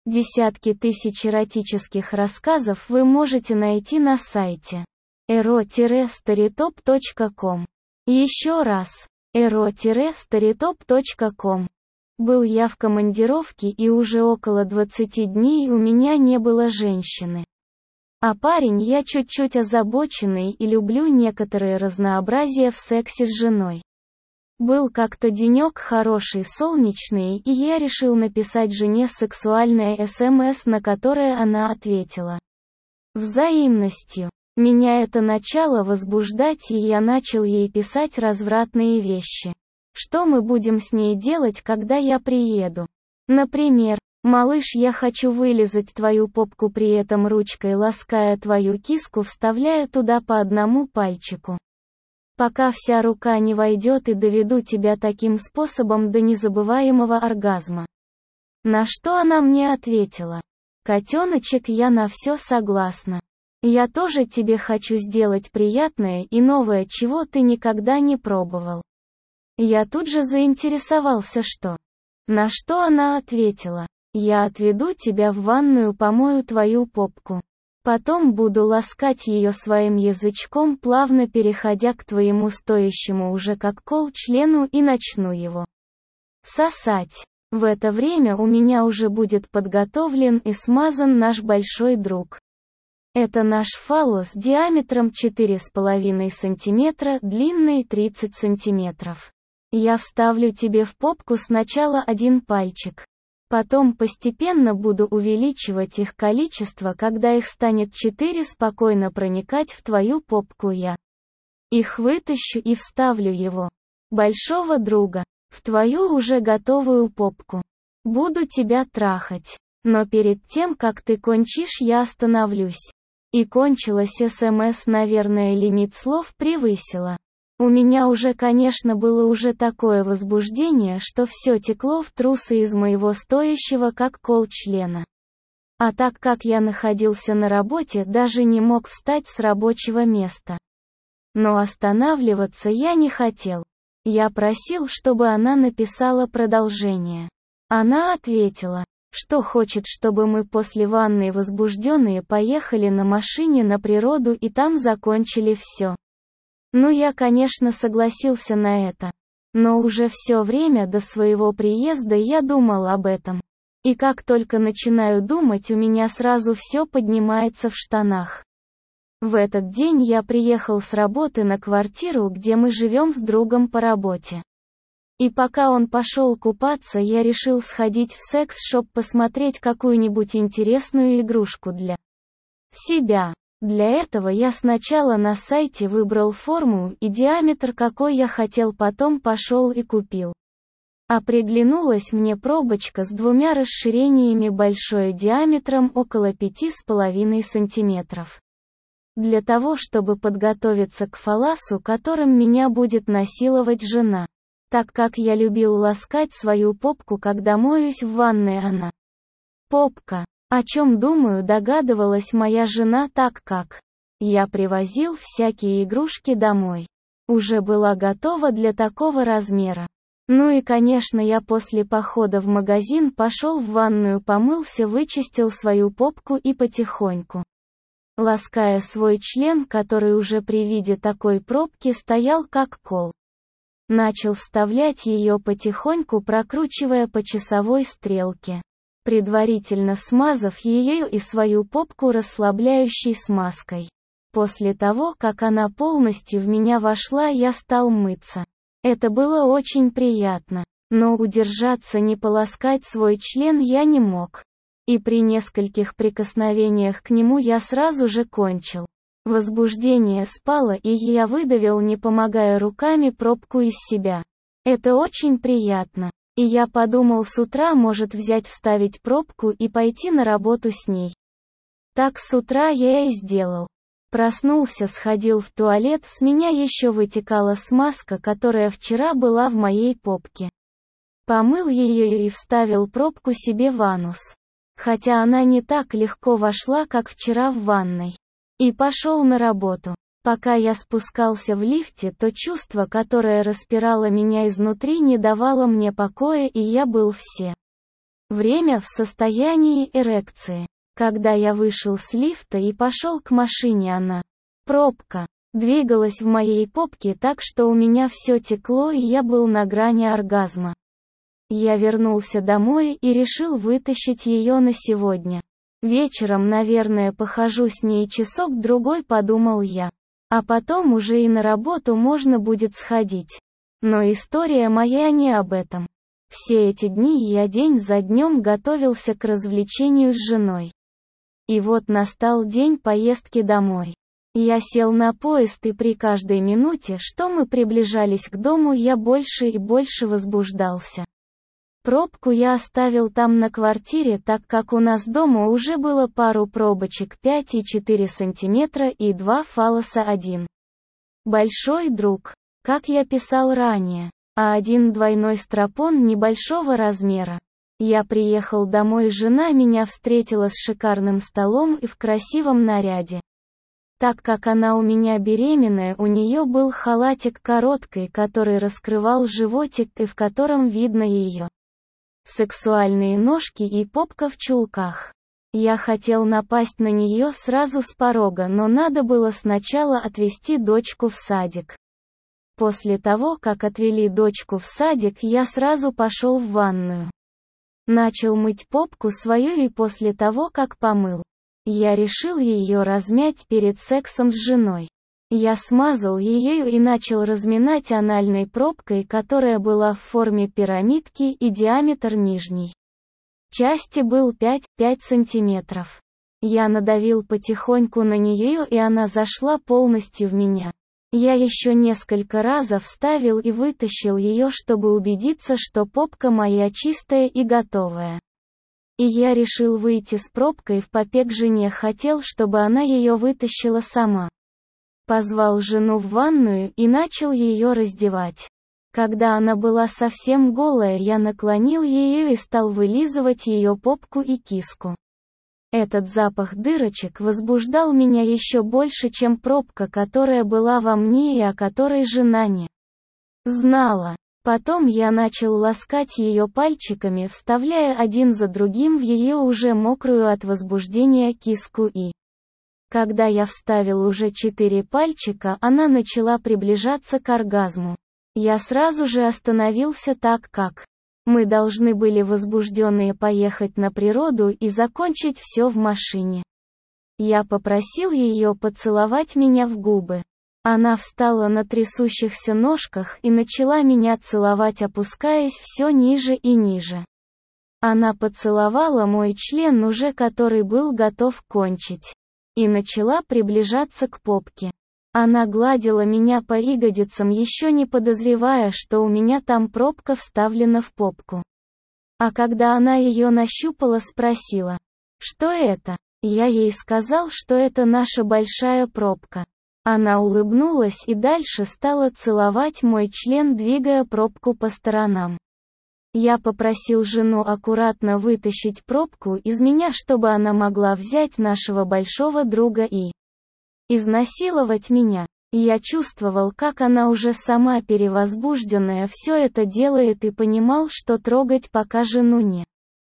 Десятки тысяч эротических рассказов вы можете найти на сайте ero-storytop.com. Еще раз, ero-storytop.com. Был я в командировке и уже около 20 дней у меня не было женщины. А парень я чуть-чуть озабоченный и люблю некоторое разнообразие в сексе с женой. Был как-то денек хороший, солнечный, и я решил написать жене сексуальное СМС, на которое она ответила взаимностью. Меня это начало возбуждать, и я начал ей писать развратные вещи. Что мы будем с ней делать, когда я приеду? Например, «Малыш, я хочу вылизать твою попку», при этом ручкой лаская твою киску, вставляя туда по одному пальчику. Пока вся рука не войдет, и доведу тебя таким способом до незабываемого оргазма. На что она мне ответила: «Котеночек, я на все согласна. Я тоже тебе хочу сделать приятное и новое, чего ты никогда не пробовал». Я тут же заинтересовался, что. На что она ответила: «Я отведу тебя в ванную, помою твою попку. Потом буду ласкать ее своим язычком, плавно переходя к твоему стоящему уже как кол члену, и начну его сосать. В это время у меня уже будет подготовлен и смазан наш большой друг. Это наш фаллос диаметром 4,5 см, длиной 30 см. Я вставлю тебе в попку сначала один пальчик. Потом постепенно буду увеличивать их количество, когда их станет 4, спокойно проникать в твою попку я. Их вытащу и вставлю его, большого друга, в твою уже готовую попку. Буду тебя трахать. Но перед тем, как ты кончишь, я остановлюсь». И кончилась СМС, наверное, лимит слов превысила. У меня уже, конечно, было уже такое возбуждение, что все текло в трусы из моего стоящего как кол члена. А так как я находился на работе, даже не мог встать с рабочего места. Но останавливаться я не хотел. Я просил, чтобы она написала продолжение. Она ответила, что хочет, чтобы мы после ванной возбужденные поехали на машине на природу и там закончили все. Ну, я, конечно, согласился на это. Но уже все время до своего приезда я думал об этом. И как только начинаю думать, у меня сразу все поднимается в штанах. В этот день я приехал с работы на квартиру, где мы живем с другом по работе. И пока он пошел купаться, я решил сходить в секс-шоп посмотреть какую-нибудь интересную игрушку для себя. Для этого я сначала на сайте выбрал форму и диаметр, какой я хотел, потом пошел и купил. А приглянулась мне пробочка с 2 расширениями, большое диаметром около 5,5 см. Для того, чтобы подготовиться к фалласу, которым меня будет насиловать жена. Так как я любил ласкать свою попку, когда моюсь в ванной, она. Попка. О чем, думаю, догадывалась моя жена, так как я привозил всякие игрушки домой. Уже была готова для такого размера. Ну и, конечно, я после похода в магазин пошел в ванную, помылся, вычистил свою попку и потихоньку, лаская свой член, который уже при виде такой пробки стоял как кол, начал вставлять ее потихоньку, прокручивая по часовой стрелке, предварительно смазав ее и свою попку расслабляющей смазкой. После того, как она полностью в меня вошла, я стал мыться. Это было очень приятно, но удержаться не поласкать свой член я не мог. И при нескольких прикосновениях к нему я сразу же кончил. Возбуждение спало, и я выдавил, не помогая руками, пробку из себя. Это очень приятно. И я подумал, с утра может взять, вставить пробку и пойти на работу с ней. Так с утра я и сделал. Проснулся, сходил в туалет, с меня еще вытекала смазка, которая вчера была в моей попке. Помыл ее и вставил пробку себе в анус. Хотя она не так легко вошла, как вчера в ванной. И пошел на работу. Пока я спускался в лифте, то чувство, которое распирало меня изнутри, не давало мне покоя, и я был все Время в состоянии эрекции. Когда я вышел с лифта и пошел к машине, пробка, двигалась в моей попке так, что у меня все текло и я был на грани оргазма. Я вернулся домой и решил вытащить ее на сегодня. Вечером, наверное, похожу с ней часок-другой, подумал я. А потом уже и на работу можно будет сходить. Но история моя не об этом. Все эти дни я день за днем готовился к развлечению с женой. И вот настал день поездки домой. Я сел на поезд, и при каждой минуте, что мы приближались к дому, я больше и больше возбуждался. Пробку я оставил там на квартире, так как у нас дома уже было пару пробочек 5,4 см и 2 фаллоса 1. Большой друг, как я писал ранее, а один двойной стропон небольшого размера. Я приехал домой, жена меня встретила с шикарным столом и в красивом наряде. Так как она у меня беременная, у нее был халатик короткий, который раскрывал животик и в котором видно ее сексуальные ножки и попка в чулках. Я хотел напасть на нее сразу с порога, но надо было сначала отвезти дочку в садик. После того, как отвели дочку в садик, я сразу пошел в ванную. Начал мыть попку свою, и после того, как помыл, я решил ее размять перед сексом с женой. Я смазал ее и начал разминать анальной пробкой, которая была в форме пирамидки, и диаметр нижней части был 5 сантиметров. Я надавил потихоньку на нее, и она зашла полностью в меня. Я еще несколько раз вставил и вытащил ее, чтобы убедиться, что попка моя чистая и готовая. И я решил выйти с пробкой в попе к жене, хотел, чтобы она ее вытащила сама. Позвал жену в ванную и начал ее раздевать. Когда она была совсем голая, я наклонил ее и стал вылизывать ее попку и киску. Этот запах дырочек возбуждал меня еще больше, чем пробка, которая была во мне и о которой жена не знала. Потом я начал ласкать ее пальчиками, вставляя один за другим в ее уже мокрую от возбуждения киску, и когда я вставил уже 4 пальчика, она начала приближаться к оргазму. Я сразу же остановился, так как мы должны были возбужденные поехать на природу и закончить все в машине. Я попросил ее поцеловать меня в губы. Она встала на трясущихся ножках и начала меня целовать, опускаясь все ниже и ниже. Она поцеловала мой член, уже который был готов кончить, и начала приближаться к попке. Она гладила меня по ягодицам, еще не подозревая, что у меня там пробка вставлена в попку. А когда она ее нащупала, спросила, что это? Я ей сказал, что это наша большая пробка. Она улыбнулась и дальше стала целовать мой член, двигая пробку по сторонам. Я попросил жену аккуратно вытащить пробку из меня, чтобы она могла взять нашего большого друга и изнасиловать меня. Я чувствовал, как она уже сама перевозбужденная все это делает, и понимал, что трогать пока жену не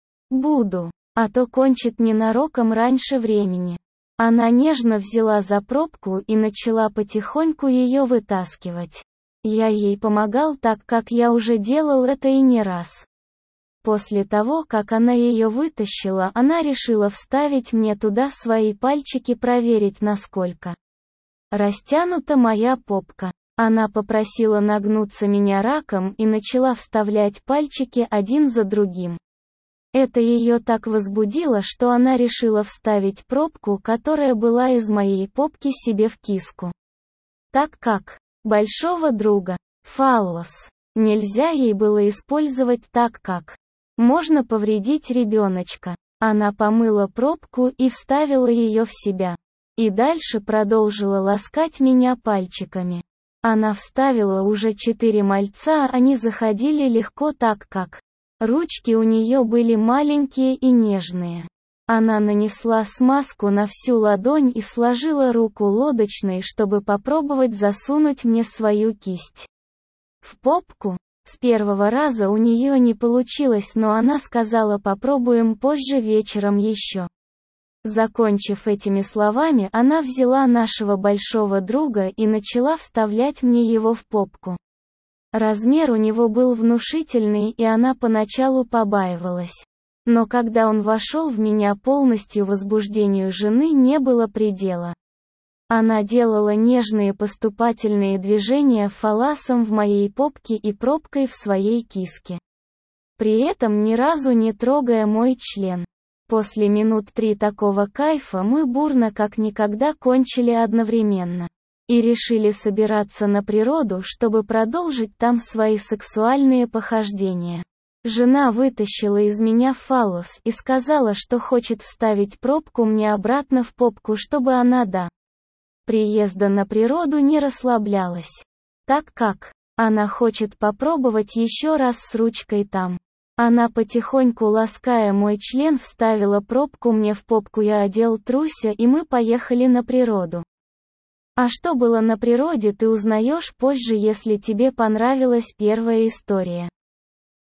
буду, а то кончит ненароком раньше времени. Она нежно взяла за пробку и начала потихоньку ее вытаскивать. Я ей помогал, так как я уже делал это и не раз. После того, как она ее вытащила, она решила вставить мне туда свои пальчики, проверить, насколько растянута моя попка. Она попросила нагнуться меня раком и начала вставлять пальчики один за другим. Это ее так возбудило, что она решила вставить пробку, которая была из моей попки, себе в киску. Так как большого друга, фаллос, нельзя ей было использовать, так как можно повредить ребеночка. Она помыла пробку и вставила ее в себя. И дальше продолжила ласкать меня пальчиками. Она вставила уже 4 мальца, они заходили легко, так как ручки у нее были маленькие и нежные. Она нанесла смазку на всю ладонь и сложила руку лодочной, чтобы попробовать засунуть мне свою кисть в попку. С первого раза у нее не получилось, но она сказала: попробуем позже вечером еще. Закончив этими словами, она взяла нашего большого друга и начала вставлять мне его в попку. Размер у него был внушительный, и она поначалу побаивалась. Но когда он вошел в меня полностью, возбуждению жены не было предела. Она делала нежные поступательные движения фалласом в моей попке и пробкой в своей киске. При этом ни разу не трогая мой член. После минут 3 такого кайфа мы бурно как никогда кончили одновременно. И решили собираться на природу, чтобы продолжить там свои сексуальные похождения. Жена вытащила из меня фаллос и сказала, что хочет вставить пробку мне обратно в попку, чтобы она до приезда на природу не расслаблялась. Так как она хочет попробовать еще раз с ручкой там. Она, потихоньку лаская мой член, вставила пробку мне в попку, я одел труся, и мы поехали на природу. А что было на природе, ты узнаешь позже, если тебе понравилась первая история.